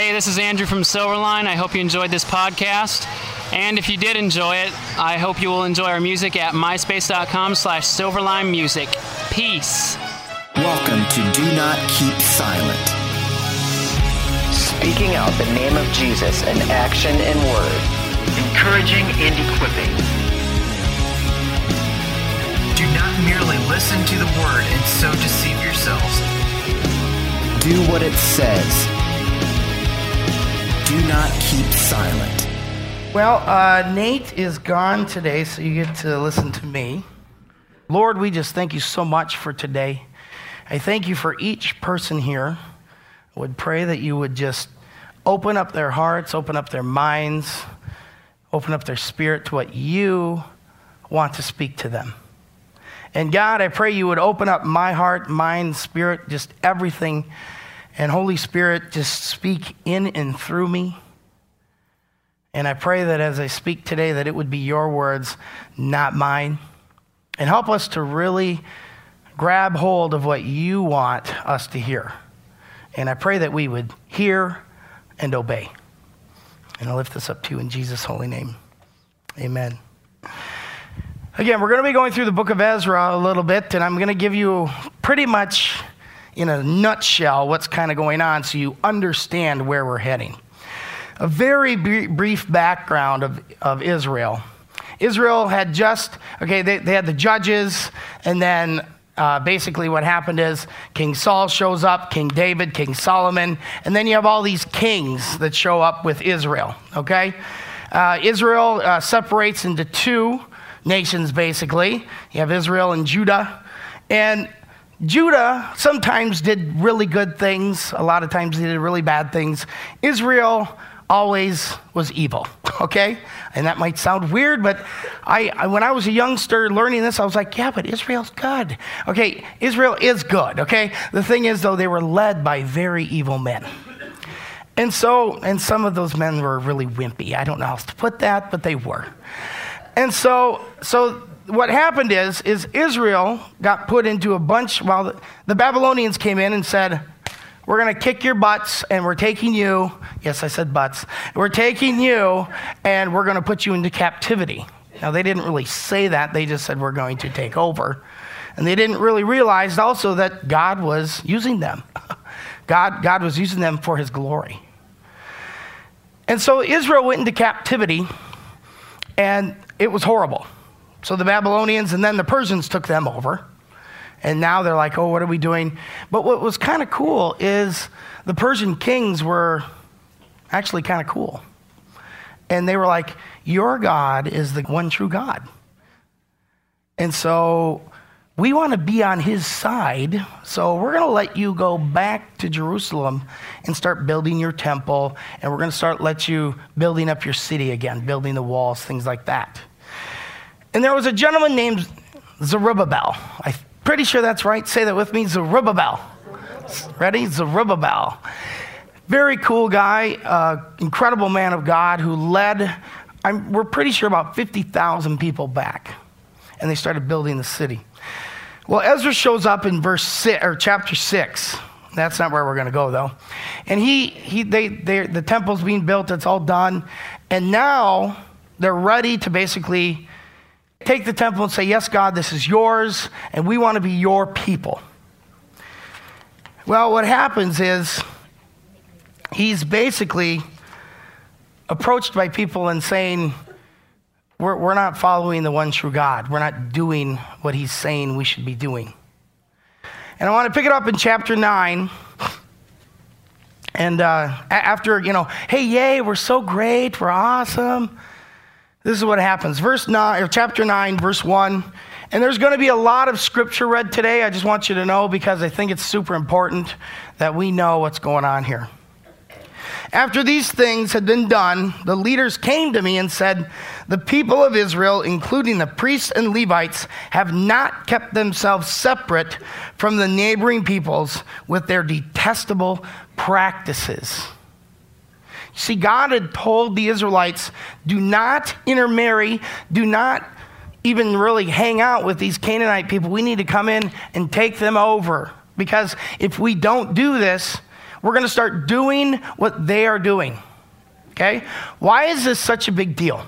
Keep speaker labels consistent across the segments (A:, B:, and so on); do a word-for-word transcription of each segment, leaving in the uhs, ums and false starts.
A: Hey, this is Andrew from Silverline. I hope you enjoyed this podcast. And if you did enjoy it, I hope you will enjoy our music at myspace.com slash Silverline Music. Peace.
B: Welcome to Do Not Keep Silent.
C: Speaking out the name of Jesus in action and word. Encouraging and equipping.
D: Do not merely listen to the word and so deceive yourselves.
B: Do what it says. Do not keep silent.
E: Well, uh, Nate is gone today, so you get to listen to me. Lord, we just thank you so much for today. I thank you for each person here. I would pray that you would just open up their hearts, open up their minds, open up their spirit to what you want to speak to them. And God, I pray you would open up my heart, mind, spirit, just everything. And Holy Spirit, just speak in and through me. And I pray that as I speak today, that it would be your words, not mine. And help us to really grab hold of what you want us to hear. And I pray that we would hear and obey. And I lift this up to you in Jesus' holy name. Amen. Again, we're going to be going through the book of Ezra a little bit, and I'm going to give you pretty much in a nutshell what's kind of going on so you understand where we're heading. A very brief background of, of Israel. Israel had just, okay, they, they had the judges, and then uh, basically what happened is King Saul shows up, King David, King Solomon, and then you have all these kings that show up with Israel, okay? Uh, Israel uh, separates into two nations, basically. You have Israel and Judah. And Judah sometimes did really good things. A lot of times they did really bad things. Israel always was evil, okay? And that might sound weird, but I, I when I was a youngster learning this, I was like, yeah, but Israel's good. Okay, Israel is good, okay? The thing is, though, they were led by very evil men. And so, and some of those men were really wimpy. I don't know how else to put that, but they were. And so, so what happened is, is Israel got put into a bunch, while the, the Babylonians came in and said, we're going to kick your butts, and we're taking you, yes, I said butts, we're taking you, and we're going to put you into captivity. Now, they didn't really say that. They just said, we're going to take over. And they didn't really realize also that God was using them. God, God was using them for his glory. And so Israel went into captivity, and it was horrible. So the Babylonians and then the Persians took them over. And now they're like, oh, what are we doing? But what was kind of cool is the Persian kings were actually kind of cool. And they were like, your God is the one true God. And so we want to be on his side. So we're going to let you go back to Jerusalem and start building your temple. And we're going to start let you building up your city again, building the walls, things like that. And there was a gentleman named Zerubbabel. I'm pretty sure that's right. Say that with me, Zerubbabel. Ready? Zerubbabel. Very cool guy, uh, incredible man of God who led, I'm, we're pretty sure about fifty thousand people back. And they started building the city. Well, Ezra shows up in verse six, or chapter six. That's not where we're going to go, though. And he, he, they, they, the temple's being built. It's all done. And now they're ready to basically take the temple and say, yes, God, this is yours, and we want to be your people. Well, what happens is he's basically approached by people and saying, we're, we're not following the one true God. We're not doing what he's saying we should be doing. And I want to pick it up in chapter nine. And uh, after, you know, hey, yay, we're so great, we're awesome. This is what happens. Verse nine, or chapter nine, verse one. And there's going to be a lot of scripture read today. I just want you to know because I think it's super important that we know what's going on here. After these things had been done, the leaders came to me and said, the people of Israel, including the priests and Levites, have not kept themselves separate from the neighboring peoples with their detestable practices. See, God had told the Israelites, do not intermarry, do not even really hang out with these Canaanite people. We need to come in and take them over. Because if we don't do this, we're going to start doing what they are doing. Okay? Why is this such a big deal?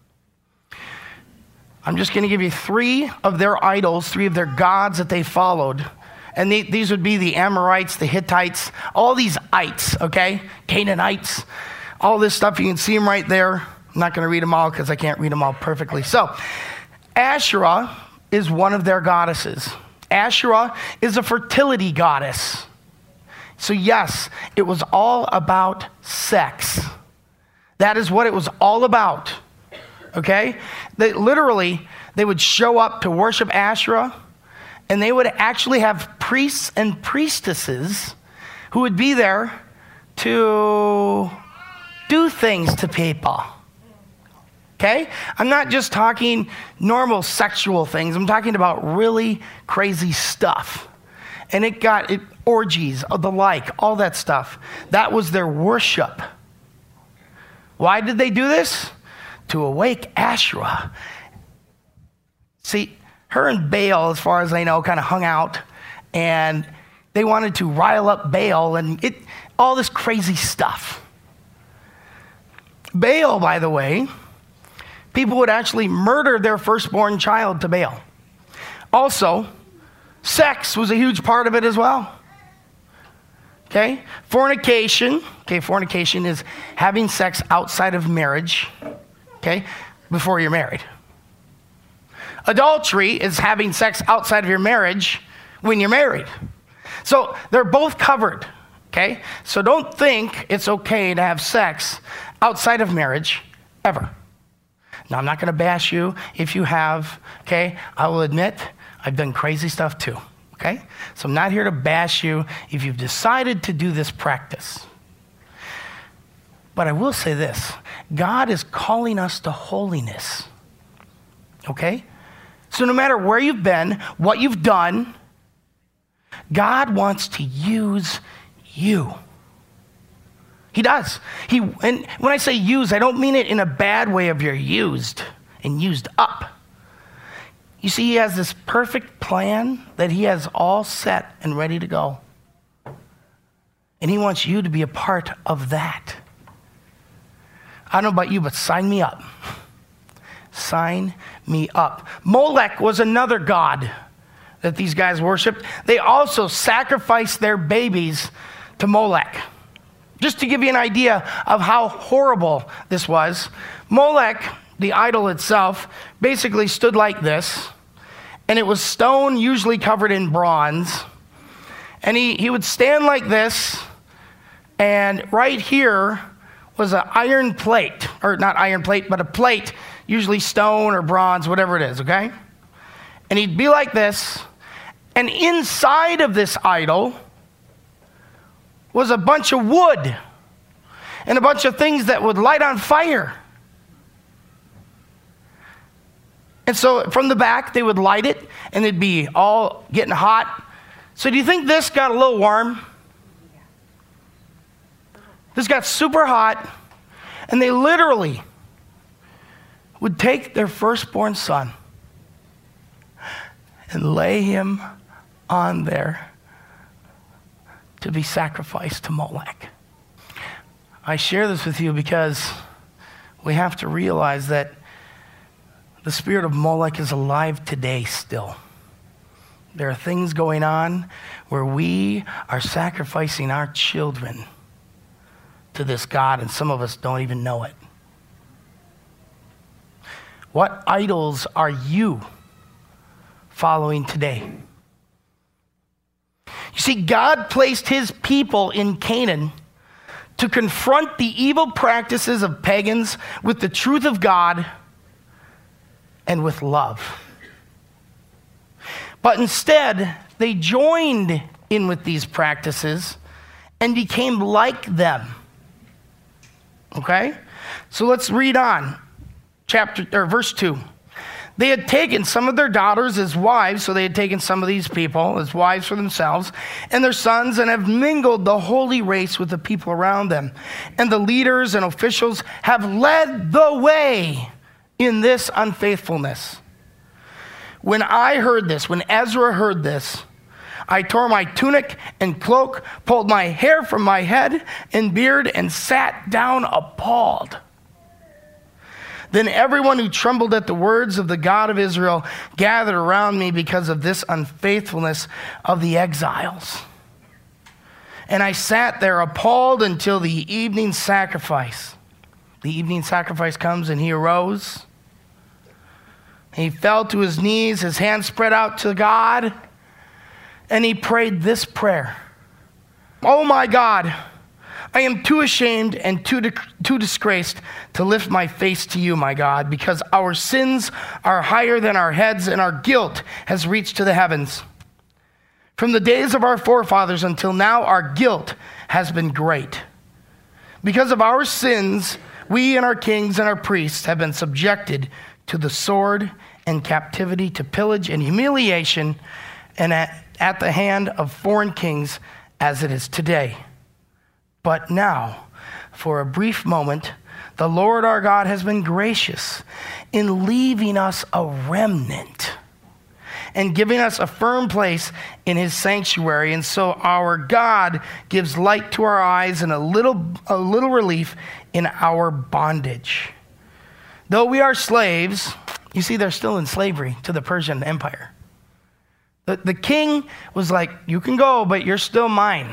E: I'm just going to give you three of their idols, three of their gods that they followed. And they, these would be the Amorites, the Hittites, all these ites, okay? Canaanites, all this stuff. You can see them right there. I'm not going to read them all because I can't read them all perfectly. So, Asherah is one of their goddesses. Asherah is a fertility goddess. So yes, it was all about sex. That is what it was all about, okay? They literally, they would show up to worship Asherah, and they would actually have priests and priestesses who would be there to do things to people, okay? I'm not just talking normal sexual things. I'm talking about really crazy stuff. And it got it, orgies, the like, all that stuff. That was their worship. Why did they do this? To awake Asherah. See, her and Baal, as far as I know, kind of hung out, and they wanted to rile up Baal and it, all this crazy stuff. Baal, by the way, people would actually murder their firstborn child to Baal. Also, sex was a huge part of it as well. Okay? Fornication. Okay, fornication is having sex outside of marriage. Okay? Before you're married. Adultery is having sex outside of your marriage when you're married. So they're both covered. Okay? So don't think it's okay to have sex outside of marriage ever. Now, I'm not going to bash you if you have. Okay? I will admit I've done crazy stuff too. Okay? So I'm not here to bash you if you've decided to do this practice. But I will say this. God is calling us to holiness. Okay? So no matter where you've been, what you've done, God wants to use you. He does. He, and when I say use, I don't mean it in a bad way of you're used and used up. You see, he has this perfect plan that he has all set and ready to go. And he wants you to be a part of that. I don't know about you, but sign me up. Sign me up. Molech was another god that these guys worshiped. They also sacrificed their babies to Molech. Just to give you an idea of how horrible this was, Molech, the idol itself, basically stood like this. And it was stone, usually covered in bronze. And he, he would stand like this, and right here was an iron plate, or not iron plate, but a plate, usually stone or bronze, whatever it is, okay? And he'd be like this, and inside of this idol was a bunch of wood and a bunch of things that would light on fire. And so from the back, they would light it, and it'd be all getting hot. So do you think this got a little warm? This got super hot, and they literally would take their firstborn son and lay him on there to be sacrificed to Molech. I share this with you because we have to realize that the spirit of Molech is alive today still. There are things going on where we are sacrificing our children to this God, and some of us don't even know it. What idols are you following today? You see, God placed his people in Canaan to confront the evil practices of pagans with the truth of God and with love. But instead, they joined in with these practices and became like them. Okay? So let's read on. Chapter or verse two. They had taken some of their daughters as wives, so they had taken some of these people as wives for themselves, and their sons, and have mingled the holy race with the people around them. And the leaders and officials have led the way in this unfaithfulness. When I heard this, when Ezra heard this, I tore my tunic and cloak, pulled my hair from my head and beard, and sat down appalled. Then everyone who trembled at the words of the God of Israel gathered around me because of this unfaithfulness of the exiles. And I sat there appalled until the evening sacrifice. The evening sacrifice comes, and he arose. He fell to his knees, his hands spread out to God, and he prayed this prayer. Oh my God, I am too ashamed and too, di- too disgraced to lift my face to you, my God, because our sins are higher than our heads and our guilt has reached to the heavens. From the days of our forefathers until now, our guilt has been great. Because of our sins, we and our kings and our priests have been subjected to the sword and captivity, to pillage and humiliation, and at, at the hand of foreign kings as it is today. But now, for a brief moment, the Lord our God has been gracious in leaving us a remnant and giving us a firm place in his sanctuary. And so our God gives light to our eyes and a little, a little relief in our bondage. Though we are slaves, you see, they're still in slavery to the Persian Empire. The, the king was like, you can go, but you're still mine.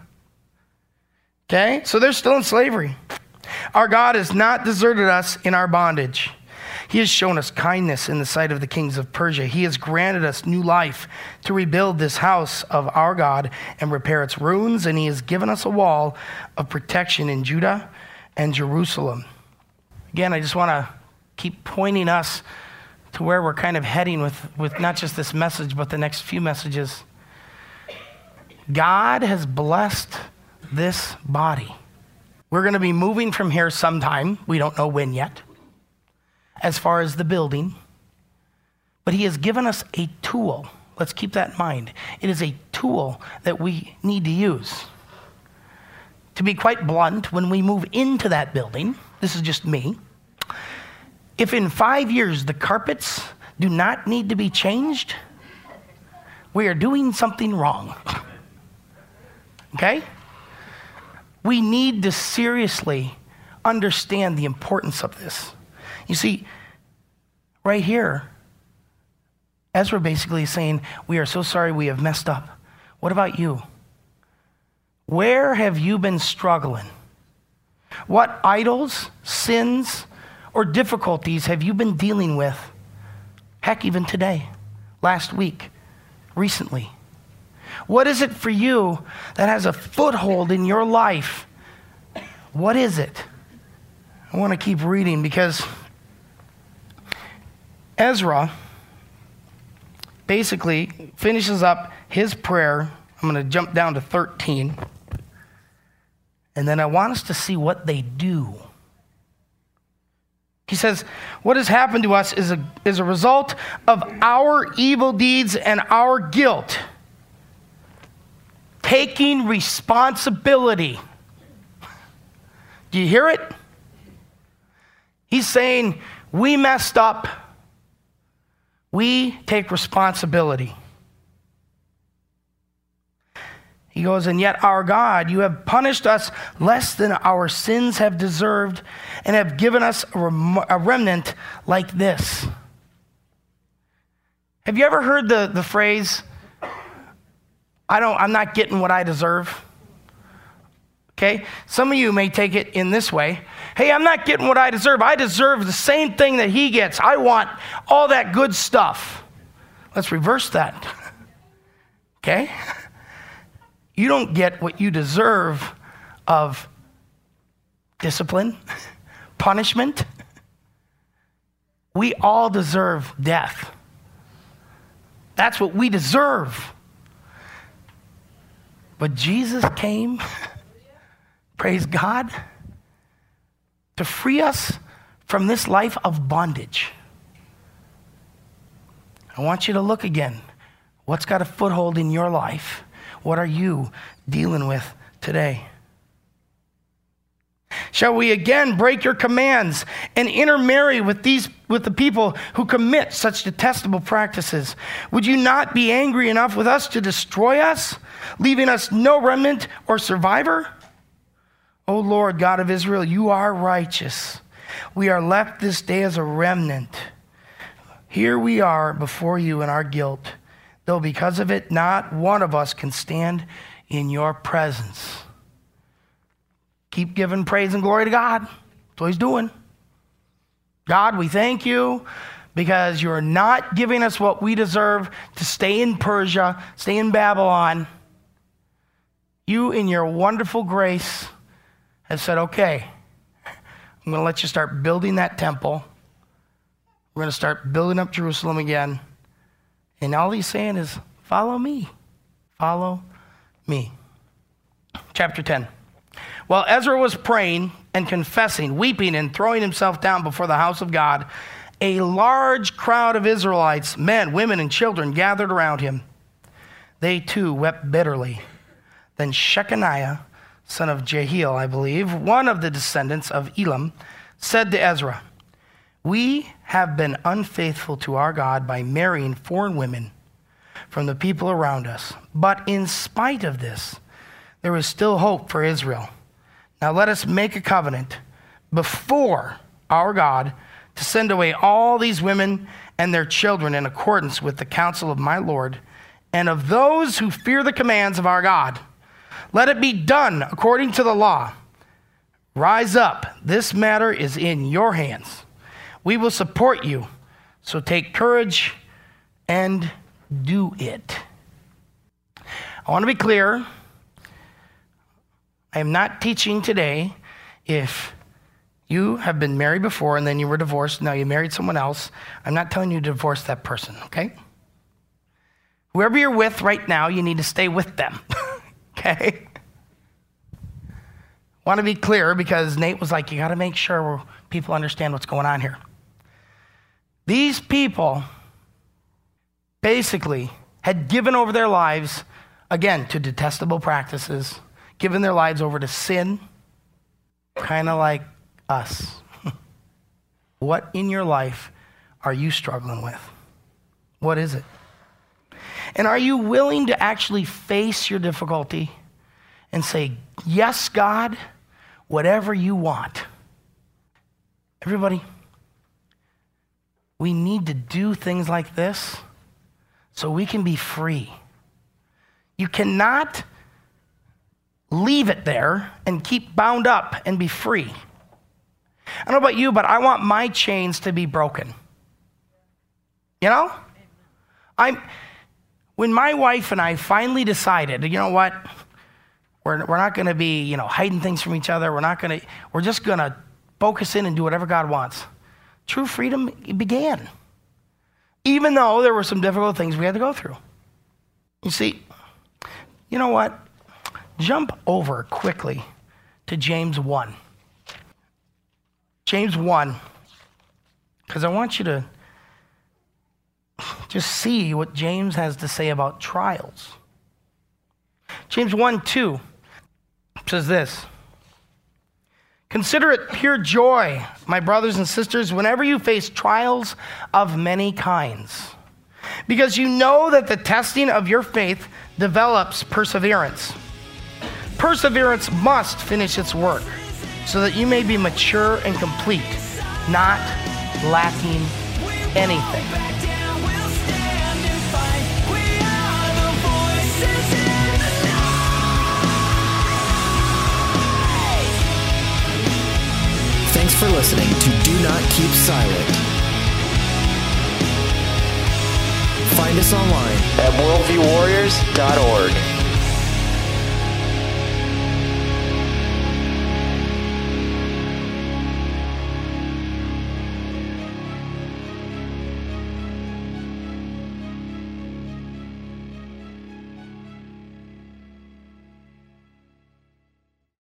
E: Okay? So they're still in slavery. Our God has not deserted us in our bondage. He has shown us kindness in the sight of the kings of Persia. He has granted us new life to rebuild this house of our God and repair its ruins, and he has given us a wall of protection in Judah and Jerusalem. Again, I just want to keep pointing us to where we're kind of heading with, with not just this message, but the next few messages. God has blessed this body. We're going to be moving from here sometime. We don't know when yet, as far as the building. But he has given us a tool. Let's keep that in mind. It is a tool that we need to use. To be quite blunt, when we move into that building, this is just me, if in five years the carpets do not need to be changed, we are doing something wrong. Okay? We need to seriously understand the importance of this. You see, right here, Ezra basically is saying, we are so sorry we have messed up. What about you? Where have you been struggling? What idols, sins, or difficulties have you been dealing with? Heck, even today, last week, recently. What is it for you that has a foothold in your life? What is it? I want to keep reading because Ezra basically finishes up his prayer. I'm going to jump down to thirteen. And then I want us to see what they do. He says, what has happened to us is a, is a result of our evil deeds and our guilt. Taking responsibility. Do you hear it? He's saying, we messed up. We take responsibility. He goes, and yet our God, you have punished us less than our sins have deserved and have given us a, rem- a remnant like this. Have you ever heard the, the phrase, I don't, I'm not getting what I deserve? Okay? Some of you may take it in this way. Hey, I'm not getting what I deserve. I deserve the same thing that he gets. I want all that good stuff. Let's reverse that. Okay? You don't get what you deserve of discipline, punishment. We all deserve death. That's what we deserve. But Jesus came, praise God, to free us from this life of bondage. I want you to look again. What's got a foothold in your life? What are you dealing with today? Shall we again break your commands and intermarry with these with the people who commit such detestable practices? Would you not be angry enough with us to destroy us, leaving us no remnant or survivor? O Lord, God of Israel, you are righteous. We are left this day as a remnant. Here we are before you in our guilt, though because of it, not one of us can stand in your presence. Keep giving praise and glory to God. That's what he's doing. God, we thank you because you're not giving us what we deserve to stay in Persia, stay in Babylon. You, in your wonderful grace, have said, okay, I'm going to let you start building that temple. We're going to start building up Jerusalem again. And all he's saying is, follow me. Follow me. Chapter ten. While Ezra was praying and confessing, weeping and throwing himself down before the house of God, a large crowd of Israelites, men, women, and children gathered around him. They too wept bitterly. Then Shechaniah, son of Jehiel, I believe, one of the descendants of Elam, said to Ezra, we have been unfaithful to our God by marrying foreign women from the people around us. But in spite of this, there is still hope for Israel. Now let us make a covenant before our God to send away all these women and their children in accordance with the counsel of my Lord and of those who fear the commands of our God. Let it be done according to the law. Rise up. This matter is in your hands. We will support you. So take courage and do it. I want to be clear. I am not teaching today if you have been married before and then you were divorced, now you married someone else. I'm not telling you to divorce that person, okay? Whoever you're with right now, you need to stay with them, okay? I want to be clear because Nate was like, you got to make sure people understand what's going on here. These people basically had given over their lives, again, to detestable practices, given their lives over to sin, kind of like us. What in your life are you struggling with? What is it? And are you willing to actually face your difficulty and say, yes, God, whatever you want? Everybody, we need to do things like this so we can be free. You cannot leave it there and keep bound up and be free. I don't know about you, but I want my chains to be broken. You know? I'm, when my wife and I finally decided, you know what? We're, we're not going to be, you know, hiding things from each other. We're not going to, we're just going to focus in and do whatever God wants. True freedom began. Even though there were some difficult things we had to go through. You see, you know what? Jump over quickly to James one. James one, because I want you to just see what James has to say about trials. James one two says this. Consider it pure joy, my brothers and sisters, whenever you face trials of many kinds, because you know that the testing of your faith develops perseverance. Perseverance must finish its work so that you may be mature and complete, not lacking anything.
B: Thanks for listening to Do Not Keep Silent. Find us online
C: at worldview warriors dot org.